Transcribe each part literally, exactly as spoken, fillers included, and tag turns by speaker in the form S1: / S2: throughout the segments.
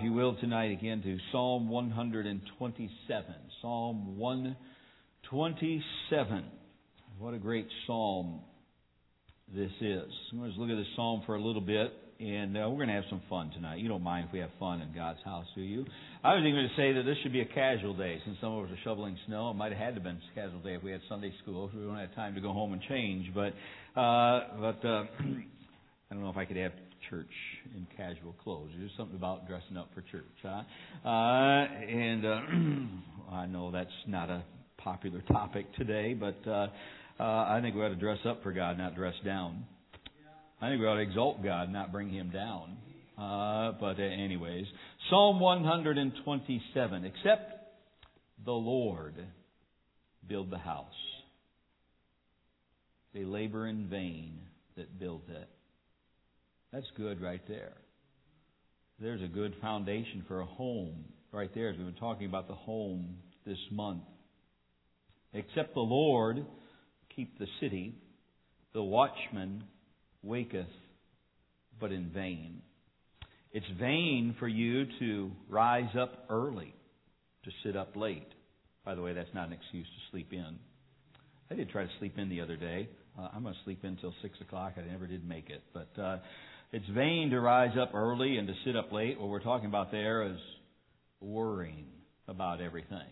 S1: you will, tonight again to Psalm one twenty-seven. Psalm one twenty-seven. What a great psalm this is. I'm going to look at this psalm for a little bit, and uh, we're going to have some fun tonight. You don't mind if we have fun in God's house, do you? I was even going to say that this should be a casual day, since some of us are shoveling snow. It might have had to have been a casual day if we had Sunday school, so we don't have time to go home and change. But, uh, but uh, I don't know if I could have church in casual clothes. There's something about dressing up for church, huh? Uh, and uh, I know that's not a popular topic today, but uh, uh, I think we ought to dress up for God, not dress down. I think we ought to exalt God, not bring Him down. Uh, but uh, anyways, Psalm one twenty-seven. Except the Lord build the house, they labor in vain that build it. That's good right there. There's a good foundation for a home right there, as we've been talking about the home this month. Except the Lord keep the city, the watchman waketh, but in vain. It's vain for you to rise up early, to sit up late. By the way, that's not an excuse to sleep in. I did try to sleep in the other day. Uh, I'm going to sleep in until six o'clock. I never did make it. But uh, it's vain to rise up early and to sit up late. What we're talking about there is worrying about everything.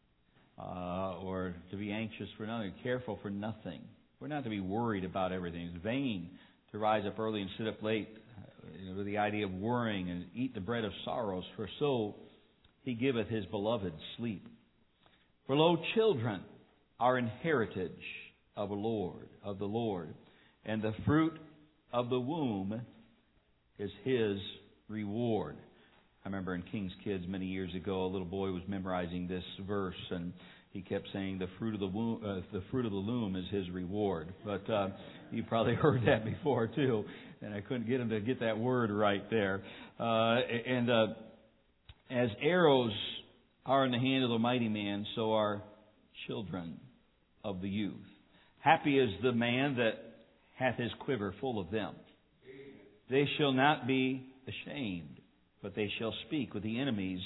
S1: Uh, or to be anxious for nothing, careful for nothing. We're not to be worried about everything. It's vain to rise up early and sit up late, you know, with the idea of worrying, and eat the bread of sorrows, for so He giveth His beloved sleep. For lo, children are an heritage of the Lord, of the Lord, and the fruit of the womb is His reward. I remember in King's Kids many years ago, a little boy was memorizing this verse, and he kept saying, "The fruit of the womb, uh, the fruit of the loom is His reward." But uh, you probably heard that before too, and I couldn't get him to get that word right there. Uh, and uh, as arrows are in the hand of the mighty man, so are children of the youth. Happy is the man that hath his quiver full of them. They shall not be ashamed, but they shall speak with the enemies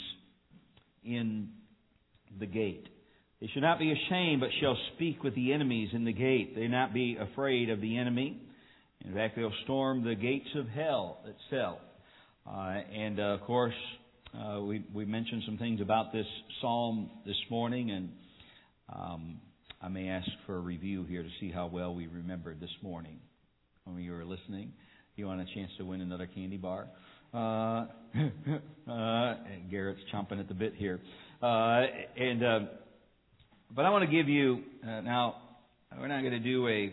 S1: in the gate. They shall not be ashamed, but shall speak with the enemies in the gate. They not be afraid of the enemy. In fact, they'll storm the gates of hell itself. Uh, and, uh, of course, uh, we, we mentioned some things about this psalm this morning, and um, I may ask for a review here to see how well we remembered this morning when you were listening. You want a chance to win another candy bar? Uh, uh, and Garrett's chomping at the bit here. Uh, and uh, but I want to give you, uh, now, we're not going to do a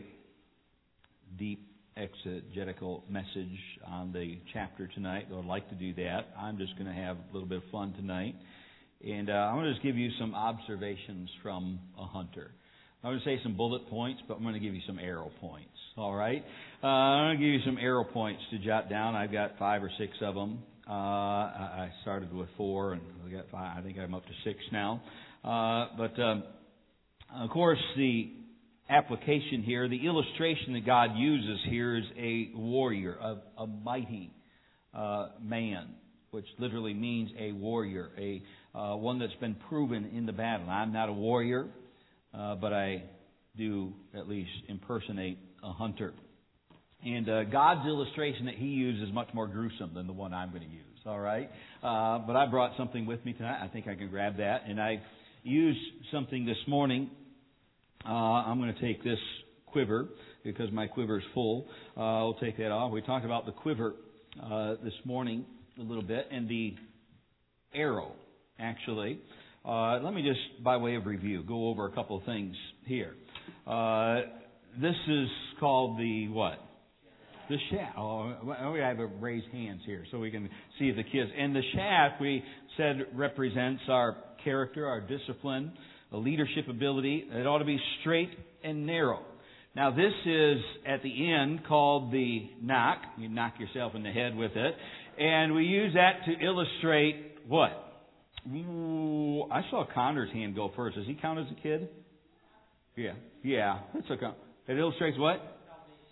S1: deep exegetical message on the chapter tonight, though I'd like to do that. I'm just going to have a little bit of fun tonight. And uh, I'm going to just give you some observations from a hunter. I'm going to say some bullet points, but I'm going to give you some arrow points. All right? Uh, I'm going to give you some arrow points to jot down. I've got five or six of them. Uh, I started with four, and I got five. I think I'm up to six now. Uh, but um, of course, the application here, the illustration that God uses here is a warrior, a, a mighty uh, man, which literally means a warrior, a uh, one that's been proven in the battle. I'm not a warrior. Uh, but I do at least impersonate a hunter. And uh, God's illustration that He uses is much more gruesome than the one I'm going to use, all right? Uh, but I brought something with me tonight. I think I can grab that. And I used something this morning. Uh, I'm going to take this quiver because my quiver is full. Uh, I'll take that off. We talked about the quiver uh, this morning a little bit, and the arrow, actually. Uh, let me just, by way of review, go over a couple of things here. Uh, this is called the what? The shaft. Oh, we have a raised hands here so we can see the kids. And the shaft, we said, represents our character, our discipline, the leadership ability. It ought to be straight and narrow. Now, this is, at the end, called the knock. You knock yourself in the head with it. And we use that to illustrate what? Ooh, I saw Connor's hand go first. Does he count as a kid? Yeah. Yeah. That's okay. It illustrates what?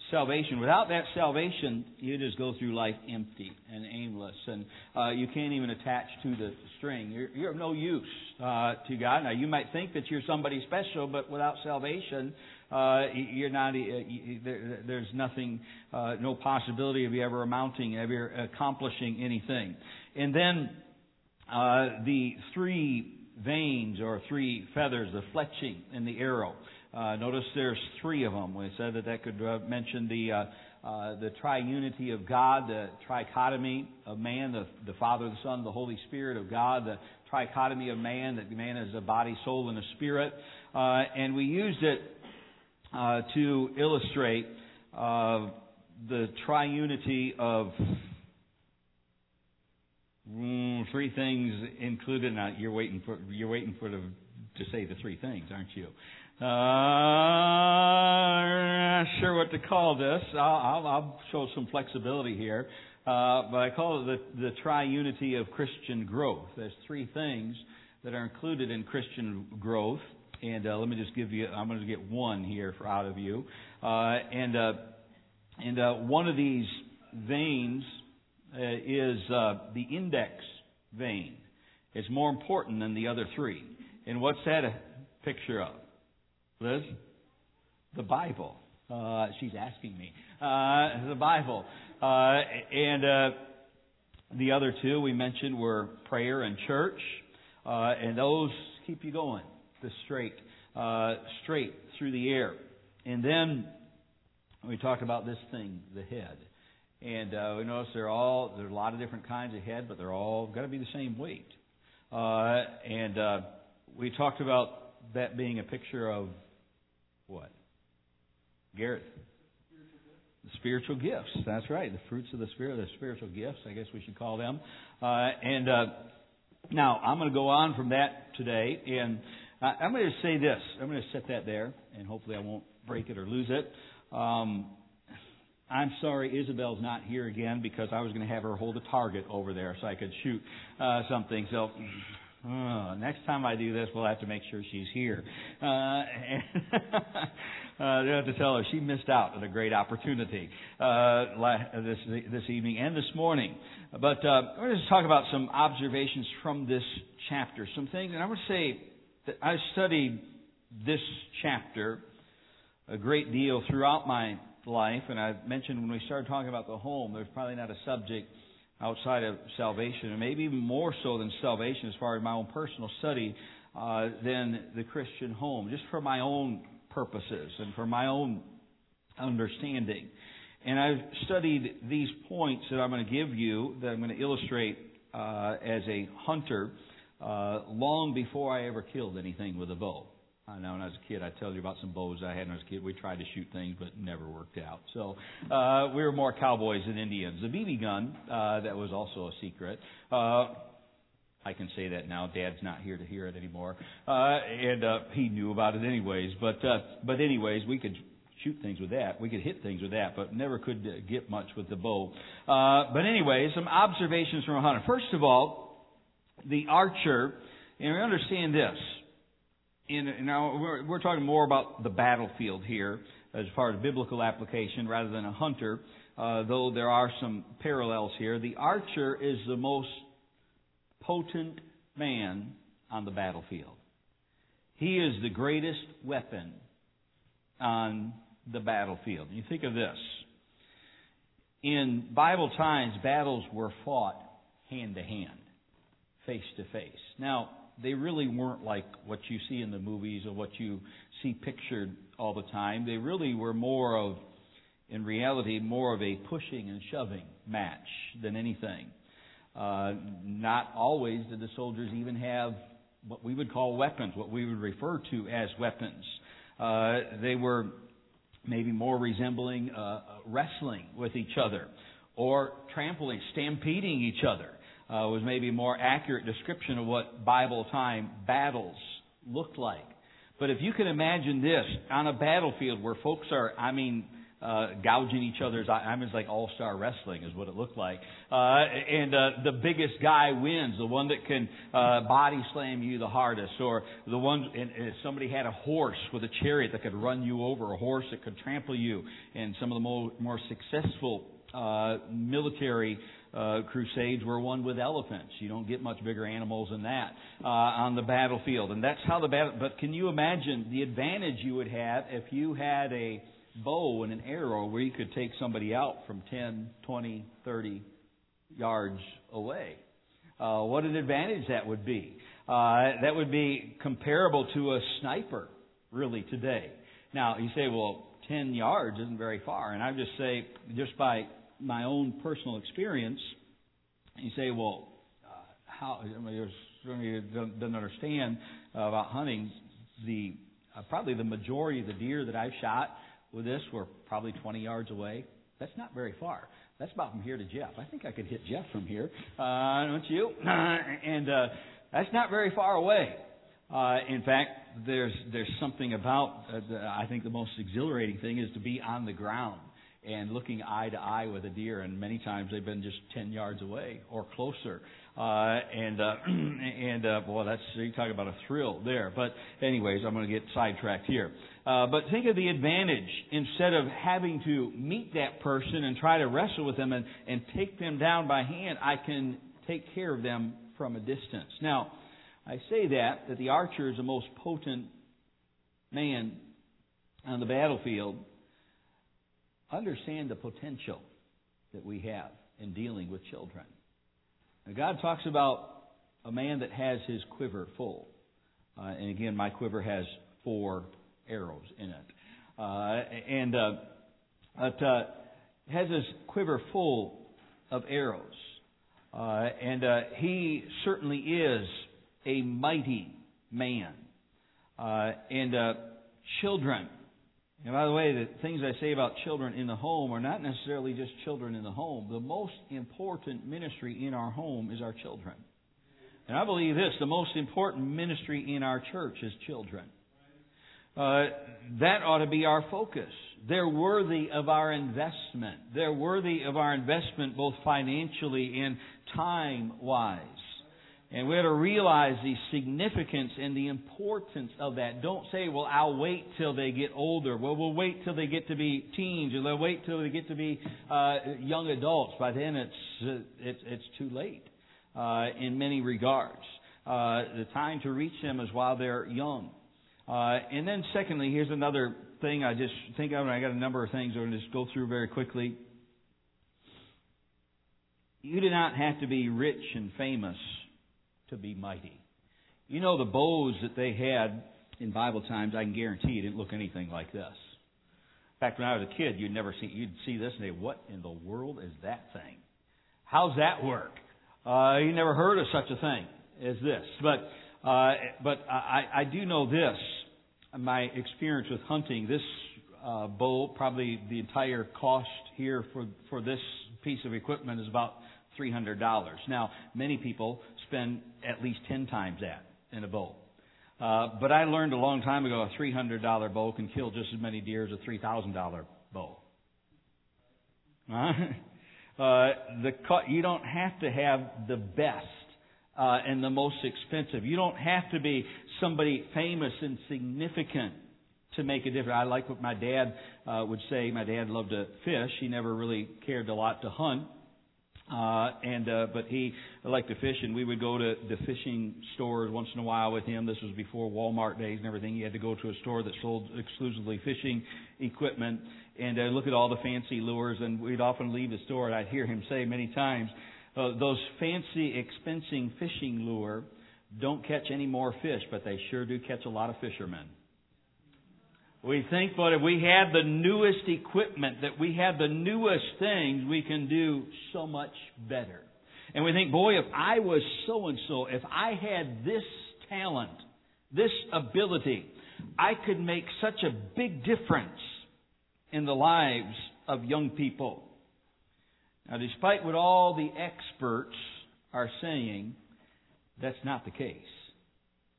S1: salvation. Without that salvation, you just go through life empty and aimless, and uh, you can't even attach to the string. You're, you're of no use uh, to God. Now, you might think that you're somebody special, but without salvation, uh, you're not. Uh, you, there, there's nothing, uh, no possibility of you ever amounting, ever accomplishing anything. And then uh, the three veins or three feathers, the fletching and the arrow. Uh, notice there's three of them. We said that that could uh, mention the uh, uh, the triunity of God, the trichotomy of man, the, the Father, the Son, the Holy Spirit of God, the trichotomy of man, that man is a body, soul, and a spirit. Uh, and we used it uh, to illustrate uh, the triunity of mm, three things included. Now, you're waiting for you're waiting for the, to say the three things, aren't you? Uh, not sure what to call this. I'll, I'll, I'll show some flexibility here. Uh, but I call it the, the triunity of Christian growth. There's three things that are included in Christian growth. And uh, let me just give you, I'm going to get one here for out of you. Uh, and uh, and uh, one of these veins uh, is uh, the index vein. It's more important than the other three. And what's that a picture of? Liz? The Bible. Uh, she's asking me. Uh, the Bible. Uh, and uh, the other two we mentioned were prayer and church. Uh, and those keep you going. The straight. Uh, straight through the air. And then we talked about this thing, the head. And uh, we notice they're all, there's a lot of different kinds of head, but they're all got to be the same weight. Uh, and uh, we talked about that being a picture of what? Garrett? The spiritual gifts. That's right. The fruits of the Spirit, the spiritual gifts, I guess we should call them. Uh, and uh, now, I'm going to go on from that today. And uh, I'm going to say this. I'm going to set that there. And hopefully I won't break it or lose it. Um, I'm sorry Isabel's not here again because I was going to have her hold a target over there so I could shoot uh, something. So... Oh, next time I do this, we'll have to make sure she's here. Uh, and uh, they have to tell her she missed out on a great opportunity uh, this this evening and this morning. But uh, we're going to talk about some observations from this chapter, some things. And I would say that I studied this chapter a great deal throughout my life. And I mentioned when we started talking about the home, there's probably not a subject outside of salvation, and maybe even more so than salvation as far as my own personal study, uh, than the Christian home, just for my own purposes and for my own understanding. And I've studied these points that I'm going to give you, that I'm going to illustrate uh, as a hunter, uh, long before I ever killed anything with a bow. I know when I was a kid, I tell you about some bows I had when I was a kid. We tried to shoot things, but it never worked out. So uh, we were more cowboys than Indians. The B B gun, uh, that was also a secret. Uh, I can say that now. Dad's not here to hear it anymore. Uh, and uh, he knew about it anyways. But uh, but anyways, we could shoot things with that. We could hit things with that, but never could get much with the bow. Uh, but anyway, some observations from a hunter. First of all, the archer, and we understand this. In, now, we're, we're talking more about the battlefield here as far as biblical application rather than a hunter, uh, though there are some parallels here. The archer is the most potent man on the battlefield. He is the greatest weapon on the battlefield. You think of this. In Bible times, battles were fought hand to hand, face to face. Now, they really weren't like what you see in the movies or what you see pictured all the time. They really were more of, in reality, more of a pushing and shoving match than anything. Uh, not always did the soldiers even have what we would call weapons, what we would refer to as weapons. Uh, they were maybe more resembling uh, wrestling with each other or trampling, stampeding each other. Uh, was maybe a more accurate description of what Bible time battles looked like. But if you can imagine this, on a battlefield where folks are, I mean, uh, gouging each other's eyes. I mean, it's like all-star wrestling is what it looked like. Uh, and uh, the biggest guy wins, the one that can uh, body slam you the hardest, or the one, and, and somebody had a horse with a chariot that could run you over, a horse that could trample you, and some of the more, more successful uh, military Uh, crusades were won with elephants. You don't get much bigger animals than that uh, on the battlefield. And that's how the battle... But can you imagine the advantage you would have if you had a bow and an arrow where you could take somebody out from ten, twenty, thirty yards away? Uh, what an advantage that would be. Uh, that would be comparable to a sniper, really, today. Now, you say, well, ten yards isn't very far. And I just say, just by my own personal experience, you say, well, uh, how? I mean, there's certainly doesn't understand uh, about hunting. The uh, probably the majority of the deer that I've shot with this were probably twenty yards away. That's not very far. That's about from here to Jeff. I think I could hit Jeff from here, uh, don't you? and uh, that's not very far away. Uh, in fact, there's there's something about uh, the, I think the most exhilarating thing is to be on the ground and looking eye to eye with a deer, and many times they've been just ten yards away or closer. Uh, and, uh, and, uh, well, that's, you talk about a thrill there. But anyways, I'm going to get sidetracked here. Uh, but think of the advantage. Instead of having to meet that person and try to wrestle with them and, and take them down by hand, I can take care of them from a distance. Now, I say that, that the archer is the most potent man on the battlefield. Understand the potential that we have in dealing with children. Now, God talks about a man that has his quiver full. Uh, and again, my quiver has four arrows in it. Uh, and uh, it uh, has his quiver full of arrows. Uh, and uh, he certainly is a mighty man. Uh, and uh, children. And by the way, the things I say about children in the home are not necessarily just children in the home. The most important ministry in our home is our children. And I believe this, the most important ministry in our church is children. Uh, that ought to be our focus. They're worthy of our investment. They're worthy of our investment both financially and time-wise. And we ought to realize the significance and the importance of that. Don't say, well, I'll wait till they get older. Well, we'll wait till they get to be teens, or they'll wait till they get to be uh, young adults. By then, it's uh, it's, it's too late uh, in many regards. Uh, the time to reach them is while they're young. Uh, and then secondly, here's another thing I just think of, and I got a number of things I'm going to just go through very quickly. You do not have to be rich and famous to be mighty. You know, the bows that they had in Bible times, I can guarantee you didn't look anything like this. In fact, when I was a kid, you'd never see, you'd see this and say, what in the world is that thing? How's that work? Uh, you never heard of such a thing as this. But, uh, but I, I do know this, my experience with hunting, this uh, bow, probably the entire cost here for, for this piece of equipment is about three hundred dollars. Now, many people spend at least ten times that in a bow. Uh, but I learned a long time ago a three hundred dollars bow can kill just as many deer as a three thousand dollars bow. Uh, the you don't have to have the best uh, and the most expensive. You don't have to be somebody famous and significant to make a difference. I like what my dad uh, would say. My dad loved to fish. He never really cared a lot to hunt. Uh, and, uh, but he liked to fish, and we would go to the fishing stores once in a while with him. This was before Walmart days and everything. He had to go to a store that sold exclusively fishing equipment and uh, look at all the fancy lures. And we'd often leave the store, and I'd hear him say many times, uh, those fancy, expensive fishing lure don't catch any more fish, but they sure do catch a lot of fishermen. We think, but if we had the newest equipment, that we have the newest things, we can do so much better. And we think, boy, if I was so-and-so, if I had this talent, this ability, I could make such a big difference in the lives of young people. Now, despite what all the experts are saying, that's not the case.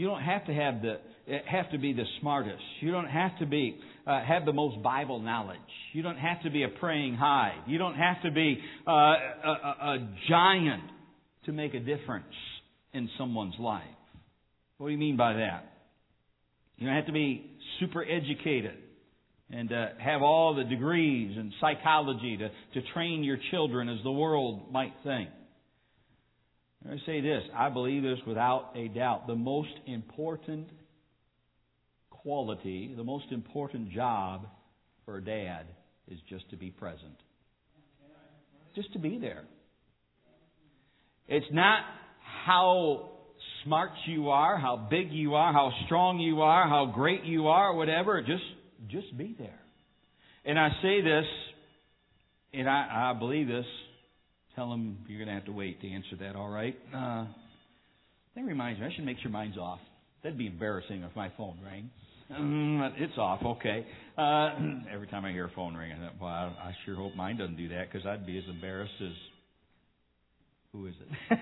S1: You don't have to have the have to be the smartest. You don't have to be uh, have the most Bible knowledge. You don't have to be a praying Hyde. You don't have to be uh, a, a, a giant to make a difference in someone's life. What do you mean by that? You don't have to be super educated and uh, have all the degrees in psychology to, to train your children as the world might think. I say this, I believe this without a doubt. The most important quality, the most important job for a dad is just to be present. Just to be there. It's not how smart you are, how big you are, how strong you are, how great you are, whatever. Just, just be there. And I say this, and I, I believe this. Tell them you're going to have to wait to answer that, all right? Uh, that reminds me, I should make sure mine's off. That'd be embarrassing if my phone rang. Um, it's off, okay. Uh, every time I hear a phone ring, I thought, well, I, I sure hope mine doesn't do that, because I'd be as embarrassed as... Who is it?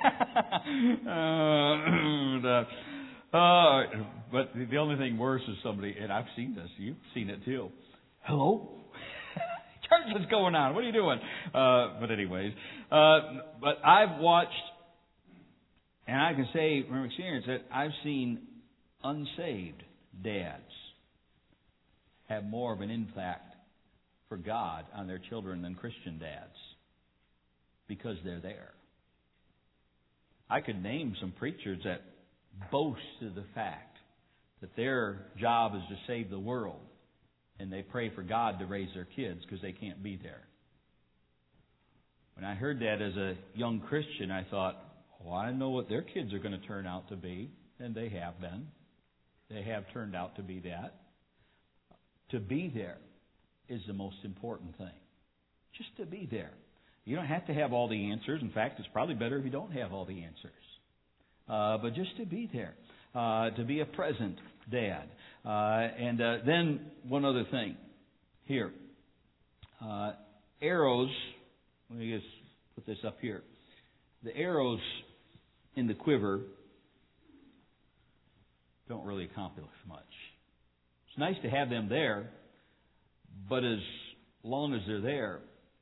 S1: uh, uh, but the only thing worse is somebody, and I've seen this, you've seen it too. Hello? Church, what's going on? What are you doing? Uh, but anyways, uh, but I've watched, and I can say from experience that I've seen unsaved dads have more of an impact for God on their children than Christian dads because they're there. I could name some preachers that boast of the fact that their job is to save the world. And they pray for God to raise their kids because they can't be there. When I heard that as a young Christian, I thought, oh, I know what their kids are going to turn out to be. And they have been. They have turned out to be that. To be there is the most important thing. Just to be there. You don't have to have all the answers. In fact, it's probably better if you don't have all the answers. Uh, but just to be there. Uh, to be a present dad. Uh, and uh, then one other thing here. Uh, arrows, let me just put this up here. The arrows in the quiver don't really accomplish much. It's nice to have them there, but as long as they're there,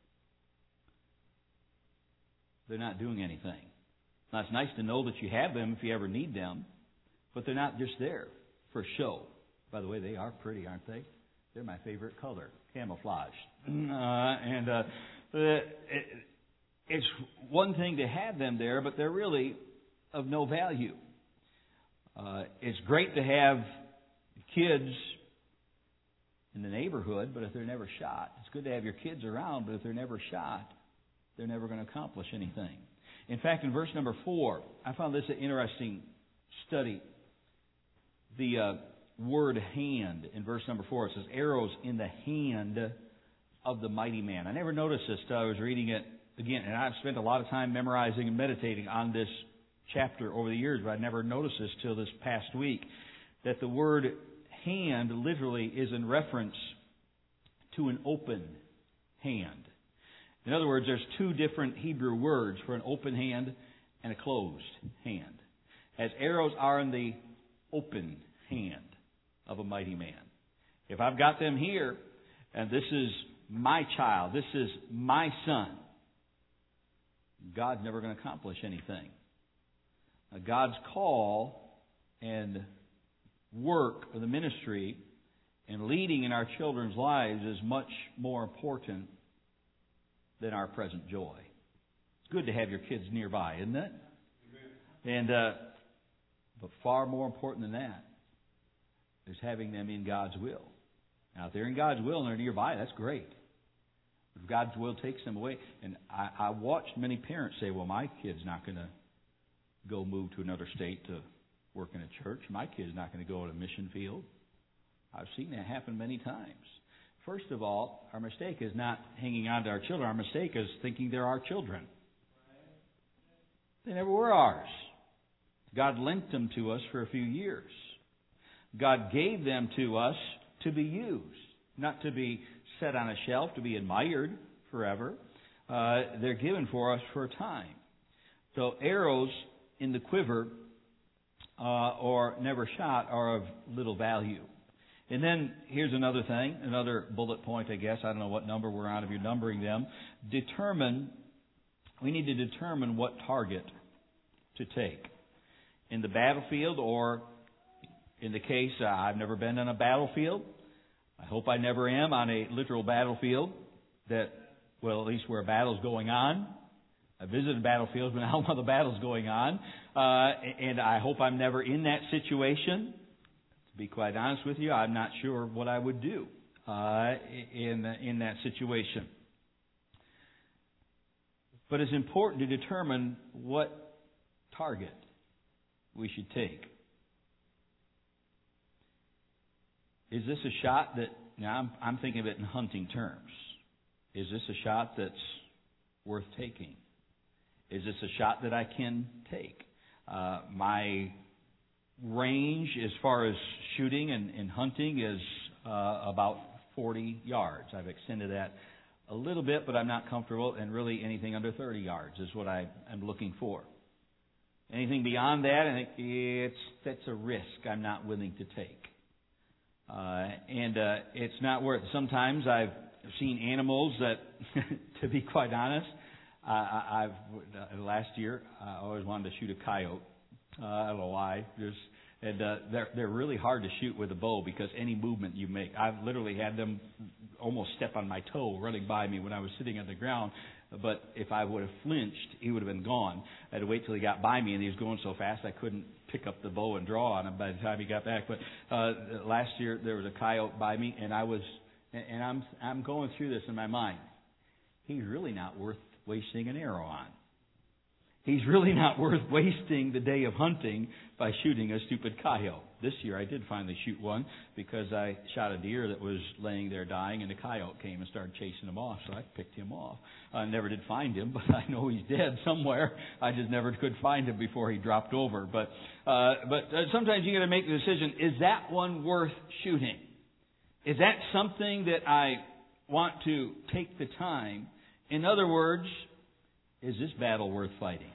S1: they're not doing anything. Now, it's nice to know that you have them if you ever need them, but they're not just there for show. By the way, they are pretty, aren't they? They're my favorite color, camouflage. Uh, and uh, it, it's one thing to have them there, but they're really of no value. Uh, it's great to have kids in the neighborhood, but if they're never shot, it's good to have your kids around, but if they're never shot, they're never going to accomplish anything. In fact, in verse number four, I found this an interesting study. The uh, word hand in verse number four, it says, arrows in the hand of the mighty man. I never noticed this till I was reading it again, and I've spent a lot of time memorizing and meditating on this chapter over the years, but I never noticed this till this past week, that the word hand literally is in reference to an open hand. In other words, there's two different Hebrew words for an open hand and a closed hand. As arrows are in the open hand of a mighty man. If I've got them here, and this is my child, this is my son, God's never going to accomplish anything. Now, God's call and work of the ministry and leading in our children's lives is much more important than our present joy. It's good to have your kids nearby, isn't it? And uh, but far more important than that is having them in God's will. Now, if they're in God's will and they're nearby, that's great. If God's will takes them away, and I, I watched many parents say, well, my kid's not going to go move to another state to work in a church. My kid's not going to go to a mission field. I've seen that happen many times. First of all, our mistake is not hanging on to our children. Our mistake is thinking they're our children. They never were ours. God lent them to us for a few years. God gave them to us to be used, not to be set on a shelf, to be admired forever. Uh, they're given for us for a time. So arrows in the quiver uh, or never shot are of little value. And then here's another thing, another bullet point, I guess. I don't know what number we're on if you're numbering them. Determine, we need to determine what target to take. In the battlefield, or in the case, uh, I've never been on a battlefield. I hope I never am on a literal battlefield that, well, at least where a battle's going on. I visited battlefields, but now while the battle's going on. Uh, and I hope I'm never in that situation. To be quite honest with you, I'm not sure what I would do uh, in, in that situation. But it's important to determine what target we should take. Is this a shot that, now I'm, I'm thinking of it in hunting terms. Is this a shot that's worth taking? Is this a shot that I can take? Uh, my range as far as shooting and, and hunting is uh, about forty yards. I've extended that a little bit, but I'm not comfortable, and really anything under thirty yards is what I am looking for. Anything beyond that, I think it's that's a risk I'm not willing to take. Uh, and uh, it's not worth it. Sometimes I've seen animals that, to be quite honest, uh, I've uh, last year I always wanted to shoot a coyote. Uh, I don't know why. Just and uh, they're they're really hard to shoot with a bow because any movement you make, I've literally had them almost step on my toe running by me when I was sitting on the ground. But if I would have flinched, he would have been gone. I had to wait till he got by me, and he was going so fast I couldn't pick up the bow and draw on him by the time he got back. But uh, last year there was a coyote by me, and I was, and I'm I'm going through this in my mind. He's really not worth wasting an arrow on. He's really not worth wasting the day of hunting by shooting a stupid coyote. This year I did finally shoot one because I shot a deer that was laying there dying, and the coyote came and started chasing him off, so I picked him off. I never did find him, but I know he's dead somewhere. I just never could find him before he dropped over. But uh, but uh, sometimes you got to make the decision, is that one worth shooting? Is that something that I want to take the time? In other words, is this battle worth fighting?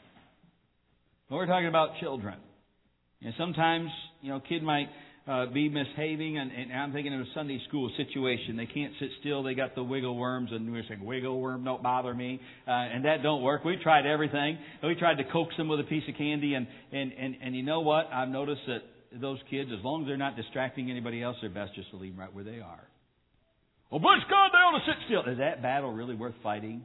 S1: Well, we're talking about children. And sometimes, you know, a kid might uh, be misbehaving, and, and I'm thinking of a Sunday school situation. They can't sit still. They got the wiggle worms, and we're saying, wiggle worm, don't bother me. Uh, and that don't work. We tried everything. We tried to coax them with a piece of candy, and, and, and, and you know what? I've noticed that those kids, as long as they're not distracting anybody else, they're best just to leave them right where they are. Well, bless God, they ought to sit still. Is that battle really worth fighting?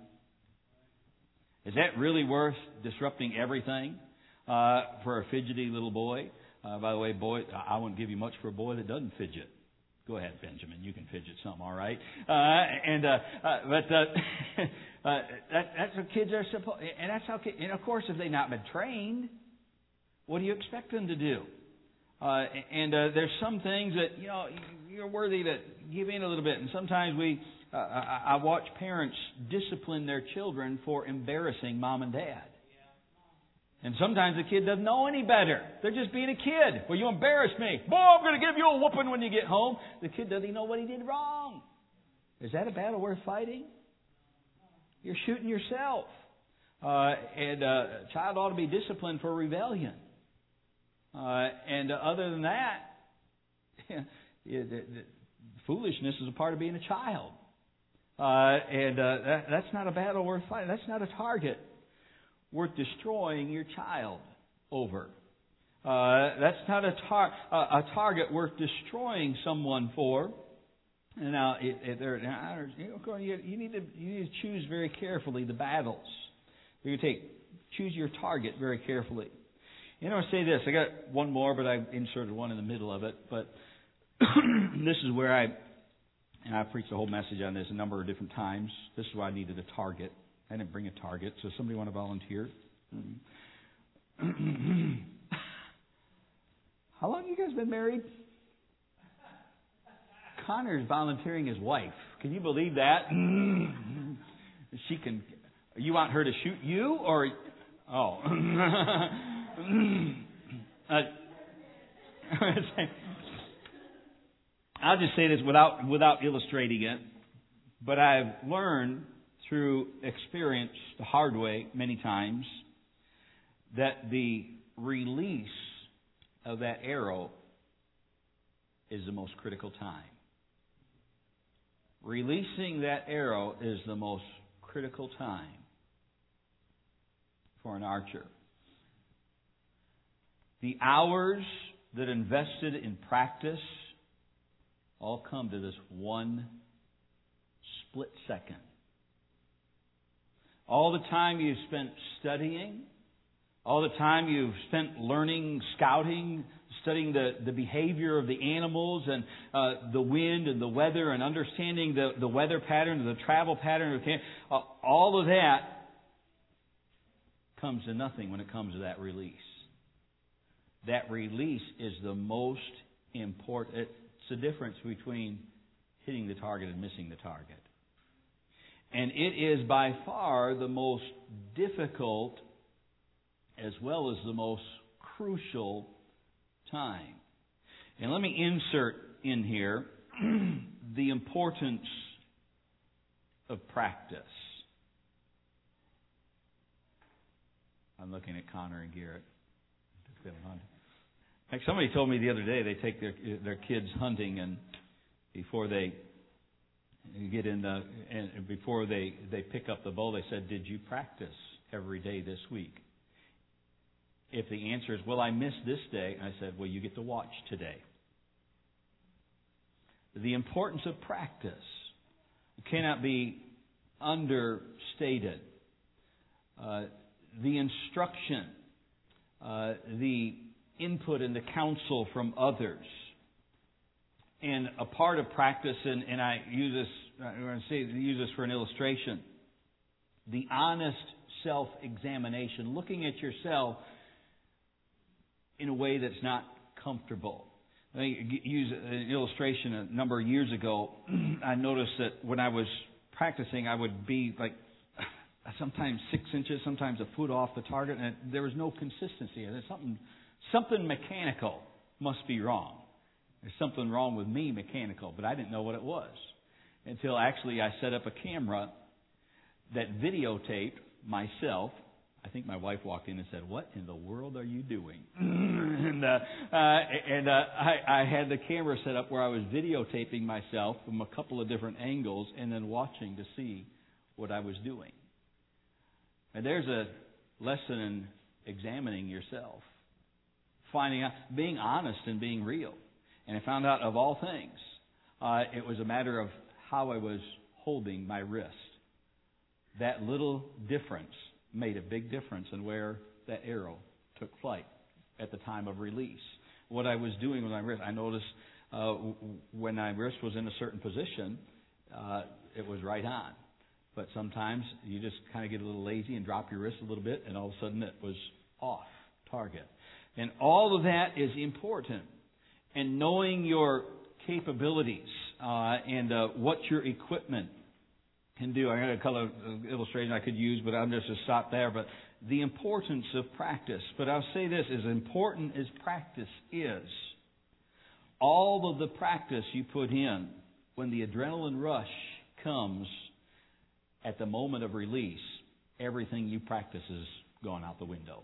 S1: Is that really worth disrupting everything? Uh, for a fidgety little boy. Uh, by the way, boy, I wouldn't give you much for a boy that doesn't fidget. Go ahead, Benjamin. You can fidget some, all right? Uh, and uh, uh, but uh, uh, that, that's what kids are supposed. And that's how. Kids, and of course, if they've not been trained, what do you expect them to do? Uh, and uh, there's some things that you know you're worthy to give in a little bit. And sometimes we, uh, I, I watch parents discipline their children for embarrassing mom and dad. And sometimes the kid doesn't know any better. They're just being a kid. Well, you embarrassed me. Boy, I'm going to give you a whooping when you get home. The kid doesn't even know what he did wrong. Is that a battle worth fighting? You're shooting yourself. Uh, and uh, a child ought to be disciplined for rebellion. Uh, and uh, other than that, yeah, the, the foolishness is a part of being a child. Uh, and uh, that, that's not a battle worth fighting. That's not a target worth destroying your child over. Uh, that's not a, tar- uh, a target worth destroying someone for. And now, it, it, there, you, know, you need to you need to choose very carefully the battles. You take choose your target very carefully. You know, I say this. I got one more, but I inserted one in the middle of it. But this is where I and I preached a whole message on this a number of different times. This is why I needed a target. I didn't bring a target, so somebody want to volunteer? How long have you guys been married? Connor's volunteering his wife. Can you believe that? She can. You want her to shoot you, or oh? uh, I'll just say this without without illustrating it, but I've learned through experience the hard way many times that the release of that arrow is the most critical time. Releasing that arrow is the most critical time for an archer. The hours that invested in practice all come to this one split second. All the time you've spent studying, all the time you've spent learning, scouting, studying the, the behavior of the animals and uh, the wind and the weather and understanding the, the weather pattern, the travel pattern of camp, uh, all of that comes to nothing when it comes to that release. That release is the most important. It's the difference between hitting the target and missing the target. And it is by far the most difficult as well as the most crucial time. And let me insert in here the importance of practice. I'm looking at Connor and Garrett. Like somebody told me the other day, they take their their kids hunting, and before they get in the and before they they pick up the bow, they said, "Did you practice every day this week?" If the answer is, "Well, I missed this day," I said, "Well, you get to watch today." The importance of practice cannot be understated. Uh, the instruction, uh, the input and the counsel from others. And a part of practice, and, and I use this, I'm going to say, use this for an illustration, the honest self-examination, looking at yourself in a way that's not comfortable. Let me use an illustration. A number of years ago, I noticed that when I was practicing, I would be like sometimes six inches, sometimes a foot off the target, and there was no consistency. There's something, something mechanical must be wrong. There's something wrong with me mechanical, but I didn't know what it was until actually I set up a camera that videotaped myself. I think my wife walked in and said, "What in the world are you doing?" and uh, uh, and uh, I, I had the camera set up where I was videotaping myself from a couple of different angles and then watching to see what I was doing. And there's a lesson in examining yourself, finding out, being honest and being real. And I found out, of all things, uh, it was a matter of how I was holding my wrist. That little difference made a big difference in where that arrow took flight at the time of release. What I was doing with my wrist, I noticed uh, when my wrist was in a certain position, uh, it was right on. But sometimes you just kind of get a little lazy and drop your wrist a little bit, and all of a sudden it was off target. And all of that is important. And knowing your capabilities uh, and uh, what your equipment can do. I got a color illustration I could use, but I'm just going to stop there. But the importance of practice. But I'll say this, as important as practice is, all of the practice you put in, when the adrenaline rush comes at the moment of release, everything you practice is gone out the window.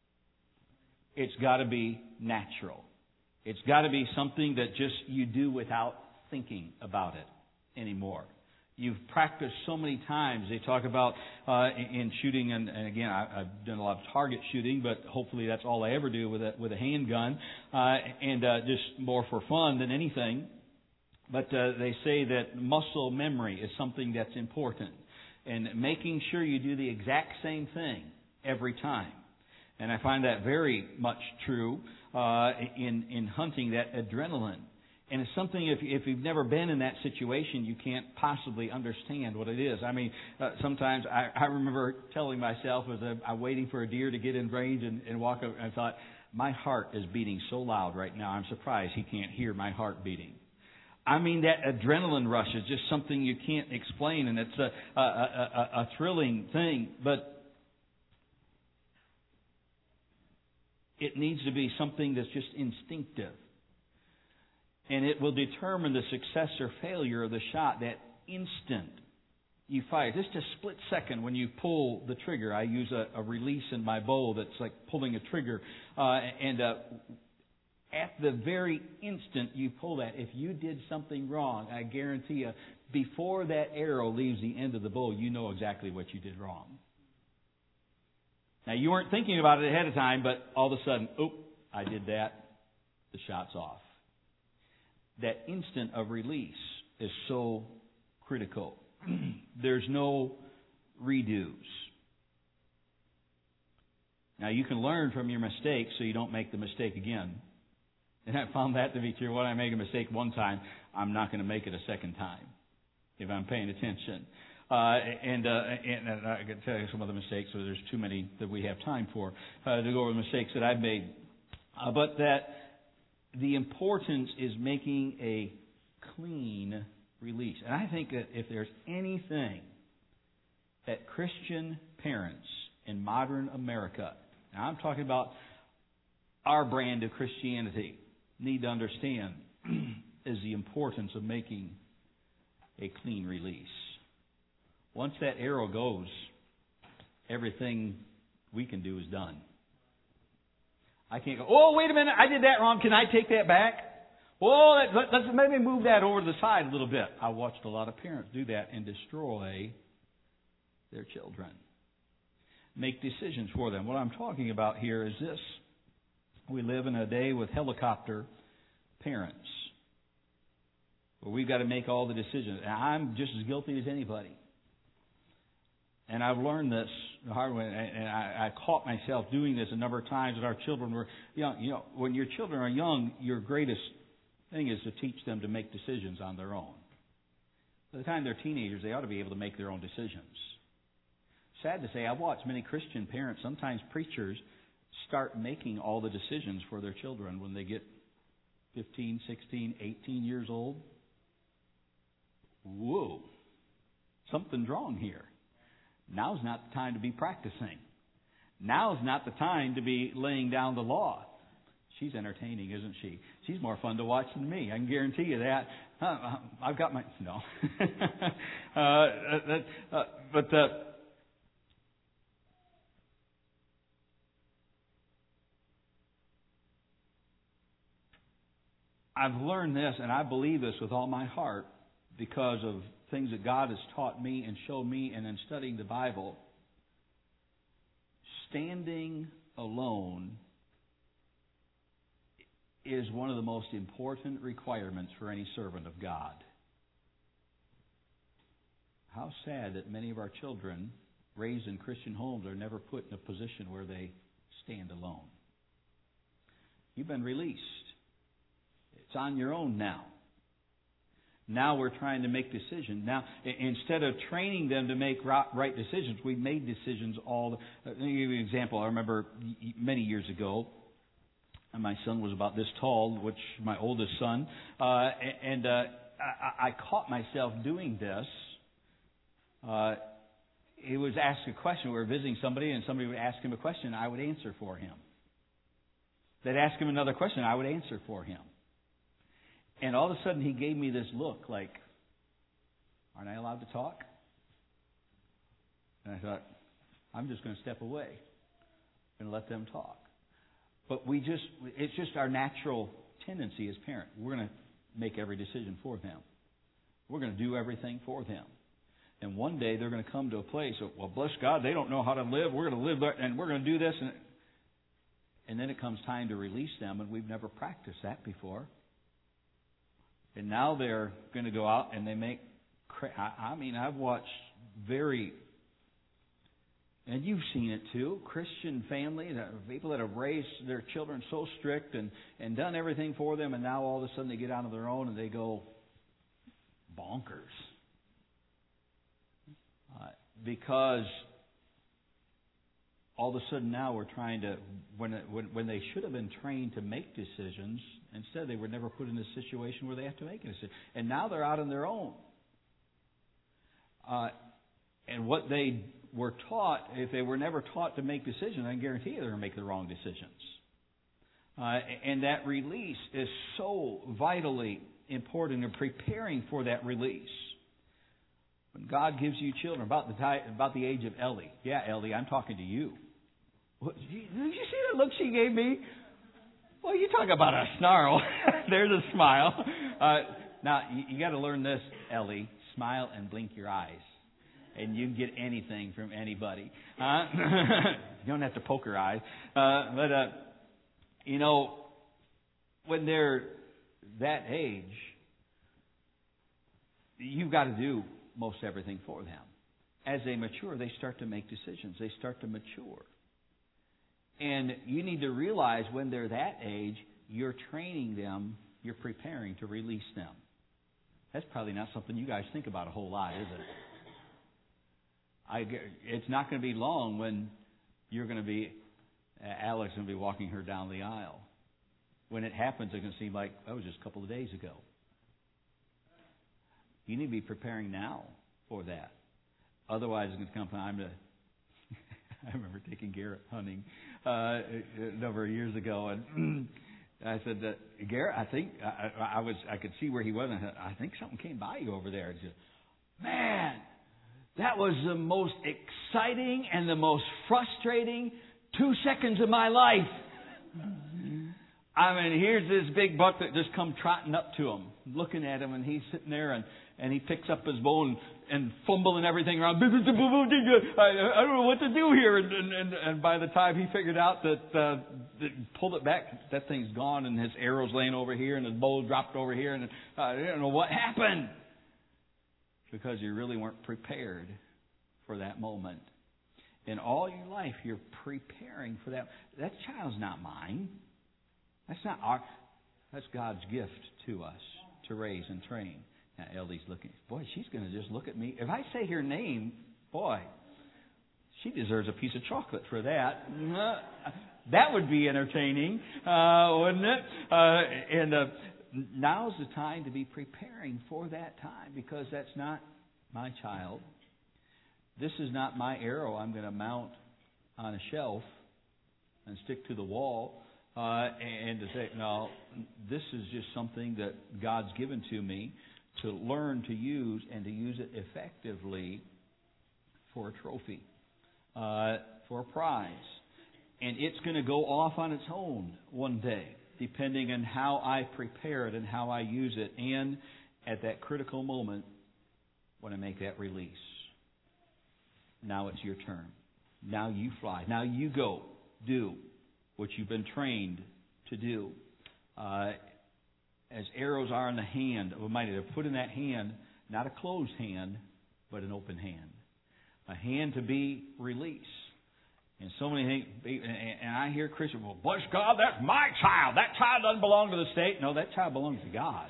S1: It's got to be natural. It's got to be something that just you do without thinking about it anymore. You've practiced so many times. They talk about uh, in shooting, and, and again, I, I've done a lot of target shooting, but hopefully that's all I ever do with a, with a handgun, uh, and uh, just more for fun than anything. But uh, they say that muscle memory is something that's important, and making sure you do the exact same thing every time. And I find that very much true uh, in in hunting, that adrenaline. And it's something, if, if you've never been in that situation, you can't possibly understand what it is. I mean, uh, sometimes I, I remember telling myself as I'm, I'm waiting for a deer to get in range and, and walk up, and I thought, my heart is beating so loud right now, I'm surprised he can't hear my heart beating. I mean, that adrenaline rush is just something you can't explain, and it's a, a, a, a thrilling thing, but it needs to be something that's just instinctive. And it will determine the success or failure of the shot that instant you fire. Just a split second when you pull the trigger. I use a, a release in my bow that's like pulling a trigger. Uh, and uh, at the very instant you pull that, if you did something wrong, I guarantee you, before that arrow leaves the end of the bow, you know exactly what you did wrong. Now, you weren't thinking about it ahead of time, but all of a sudden, oop, I did that. The shot's off. That instant of release is so critical. There's no redos. Now, you can learn from your mistakes so you don't make the mistake again. And I found that to be true. When I make a mistake one time, I'm not going to make it a second time if I'm paying attention. Uh, and, uh, and, and I can tell you some of the mistakes, so there's too many that we have time for, uh, to go over the mistakes that I've made. Uh, but that the importance is making a clean release. And I think that if there's anything that Christian parents in modern America, now I'm talking about our brand of Christianity, need to understand is the importance of making a clean release. Once that arrow goes, everything we can do is done. I can't go, oh, wait a minute, I did that wrong. Can I take that back? Oh, let, let's maybe move that over to the side a little bit. I watched a lot of parents do that and destroy their children. Make decisions for them. What I'm talking about here is this. We live in a day with helicopter parents, where we've got to make all the decisions. And I'm just as guilty as anybody. And I've learned this the hard way, and I, I caught myself doing this a number of times when our children were young. You know, when your children are young, your greatest thing is to teach them to make decisions on their own. By the time they're teenagers, they ought to be able to make their own decisions. Sad to say, I've watched many Christian parents, sometimes preachers, start making all the decisions for their children when they get fifteen, sixteen, eighteen years old. Whoa, something's wrong here. Now's not the time to be practicing. Now's not the time to be laying down the law. She's entertaining, isn't she? She's more fun to watch than me. I can guarantee you that. Uh, I've got my... No. uh, uh, uh, but... Uh, I've learned this, and I believe this with all my heart because of things that God has taught me and showed me, and in studying the Bible. Standing alone is one of the most important requirements for any servant of God. How sad that many of our children raised in Christian homes are never put in a position where they stand alone. You've been released. It's on your own now. Now we're trying to make decisions. Now, instead of training them to make right decisions, we've made decisions all. Let me give you an example. I remember many years ago, and my son was about this tall, which my oldest son, uh, and uh, I, I caught myself doing this. Uh, he was asked a question. We were visiting somebody, and somebody would ask him a question. I would answer for him. They'd ask him another question. I would answer for him. And all of a sudden, he gave me this look like, aren't I allowed to talk? And I thought, I'm just going to step away and let them talk. But we just, it's just our natural tendency as parents. We're going to make every decision for them. We're going to do everything for them. And one day, they're going to come to a place of, well, bless God, they don't know how to live. We're going to live there, and we're going to do this. And, and then it comes time to release them, and we've never practiced that before. And now they're going to go out and they make, I mean, I've watched very, and you've seen it too, Christian families, people that have raised their children so strict and, and done everything for them, and now all of a sudden they get out on their own and they go bonkers. Uh, because all of a sudden now we're trying to, when, when when they should have been trained to make decisions, instead they were never put in a situation where they have to make a decision. And now they're out on their own. Uh, and what they were taught, if they were never taught to make decisions, I can guarantee you they're going to make the wrong decisions. Uh, and that release is so vitally important in preparing for that release. When God gives you children, about the time, about the age of Ellie. Yeah, Ellie, I'm talking to you. What, did you see that look she gave me? Well, you talk about a snarl. There's a smile. Uh, now, you, you got to learn this, Ellie. Smile and blink your eyes. And you can get anything from anybody. Uh, you don't have to poke her eye. Uh, but, uh, you know, when they're that age, you've got to do most everything for them. As they mature, they start to make decisions. They start to mature. And you need to realize when they're that age, you're training them, you're preparing to release them. That's probably not something you guys think about a whole lot, is it? I, it's not going to be long when you're going to be, Alex is going to be walking her down the aisle. When it happens, it's going to seem like that was just a couple of days ago. You need to be preparing now for that. Otherwise, it's going to come time to... I remember taking Garrett hunting uh, a number of years ago, and I said, uh, "Garrett, I think I, I was. I could see where he was. And I said, I think something came by you over there." And he said, "Man, that was the most exciting and the most frustrating two seconds of my life." I mean, here's this big buck that just come trotting up to him, looking at him, and he's sitting there, and, and he picks up his bow and, and fumbling everything around. I, I don't know what to do here. And, and, and by the time he figured out that, uh, that pulled it back, that thing's gone, and his arrow's laying over here, and his bow dropped over here, and uh, I don't know what happened. Because you really weren't prepared for that moment. In all your life, you're preparing for that. That child's not mine. That's not our. That's God's gift to us to raise and train. Now, Eldie's looking. Boy, she's going to just look at me. If I say her name, boy, she deserves a piece of chocolate for that. That would be entertaining, uh, wouldn't it? Uh, and uh, now's the time to be preparing for that time, because that's not my child. This is not my arrow I'm going to mount on a shelf and stick to the wall. Uh, and to say, no, this is just something that God's given to me to learn to use and to use it effectively for a trophy, uh, for a prize. And it's going to go off on its own one day, depending on how I prepare it and how I use it. And at that critical moment, when I make that release, now it's your turn. Now you fly. Now you go. Do what you've been trained to do. Uh, as arrows are in the hand of a mighty, they're put in that hand, not a closed hand, but an open hand. A hand to be released. And so many things, and I hear Christians, well, bless God, that's my child. That child doesn't belong to the state. No, that child belongs to God.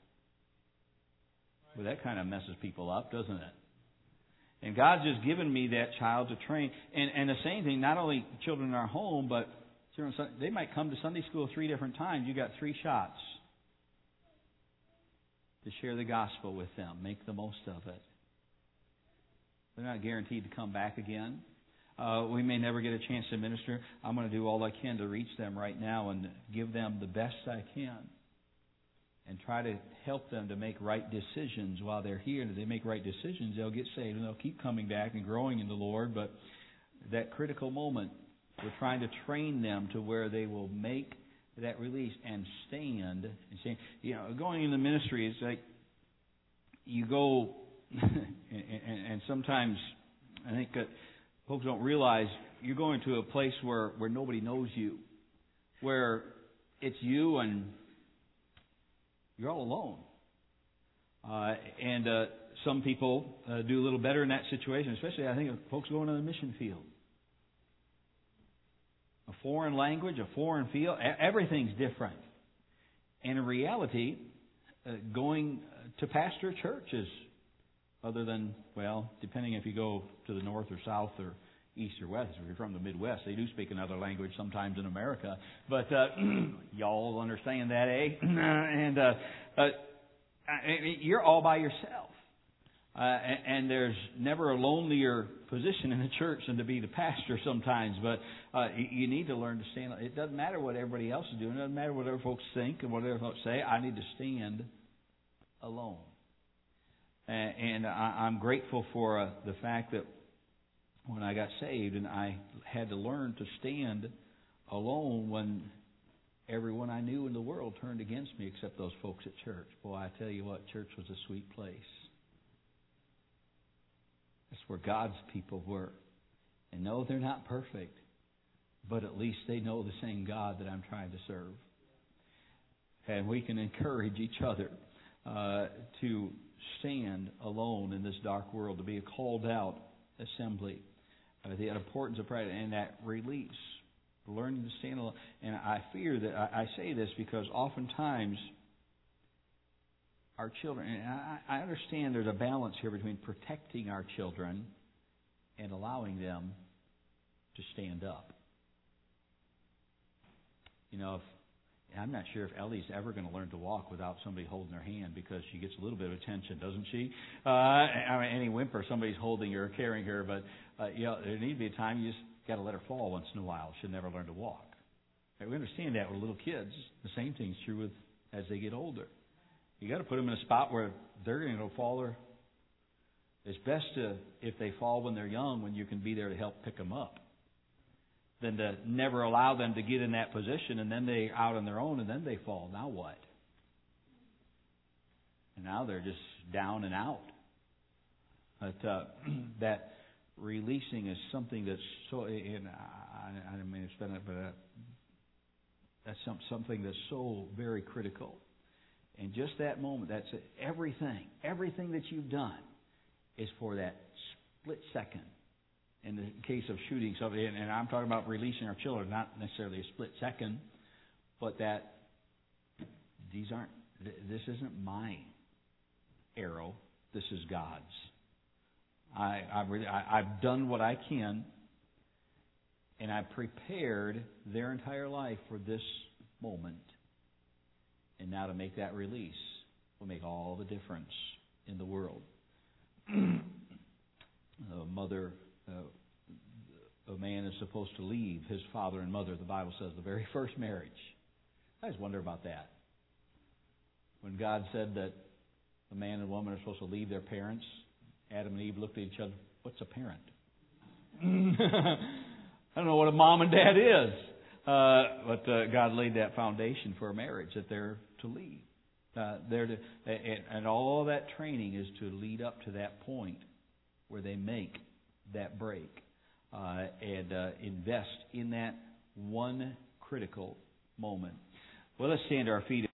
S1: Well, that kind of messes people up, doesn't it? And God's just given me that child to train. And, and the same thing, not only children in our home, but they might come to Sunday school three different times. You got three shots to share the gospel with them. Make the most of it. They're not guaranteed to come back again. Uh, we may never get a chance to minister. I'm going to do all I can to reach them right now and give them the best I can. And try to help them to make right decisions while they're here. And if they make right decisions, they'll get saved. And they'll keep coming back and growing in the Lord. But that critical moment, we're trying to train them to where they will make that release and stand. And say, you know, going in the ministry, it's like you go, and, and, and sometimes I think that folks don't realize you're going to a place where, where nobody knows you, where it's you and you're all alone. Uh, and uh, some people uh, do a little better in that situation, especially I think of folks going to the mission field. A foreign language, a foreign field, everything's different. And in reality, uh, going to pastor churches, other than, well, depending if you go to the north or south or east or west, if you're from the Midwest, they do speak another language sometimes in America. But uh, y'all understand that, eh? and uh, uh, you're all by yourself. Uh, and, and there's never a lonelier position in the church than to be the pastor sometimes. But uh, you, you need to learn to stand. It doesn't matter what everybody else is doing. It doesn't matter what other folks think and what other folks say. I need to stand alone. And, and I, I'm grateful for uh, the fact that when I got saved and I had to learn to stand alone when everyone I knew in the world turned against me except those folks at church. Boy, I tell you what, church was a sweet place. That's where God's people were. And no, they're not perfect, but at least they know the same God that I'm trying to serve. And we can encourage each other uh, to stand alone in this dark world, to be a called out assembly. Uh, the importance of prayer and that release, learning to stand alone. And I fear that I, I say this because oftentimes our children, and I, I understand there's a balance here between protecting our children and allowing them to stand up. You know, if I'm not sure if Ellie's ever going to learn to walk without somebody holding her hand, because she gets a little bit of attention, doesn't she? Uh, I mean, any whimper, somebody's holding her or carrying her, but uh, you know, there needs to be a time you just got to let her fall once in a while. She'll never learn to walk. And we understand that with little kids. The same thing's true with as they get older. You got to put them in a spot where they're going to fall. Or it's best to, if they fall when they're young, when you can be there to help pick them up, than to never allow them to get in that position and then they're out on their own and then they fall. Now what? And now they're just down and out. But uh, that releasing is something that's so, and I, I mean, it's been, but uh, that's some, something that's so very critical. And just that moment, that's it. Everything, everything that you've done is for that split second. In the case of shooting somebody, and I'm talking about releasing our children, not necessarily a split second, but that these aren't, this isn't my arrow, this is God's. I, I've, really, I, I've done what I can, and I've prepared their entire life for this moment. And now to make that release will make all the difference in the world. A mother... Uh, a man is supposed to leave his father and mother, the Bible says, the very first marriage. I just wonder about that. When God said that a man and woman are supposed to leave their parents, Adam and Eve looked at each other, what's a parent? I don't know what a mom and dad is. Uh, but uh, God laid that foundation for a marriage, that they're to leave. Uh, they're to, and, and all of that training is to lead up to that point where they make that break uh, and uh, invest in that one critical moment. Well, let's stand to our feet.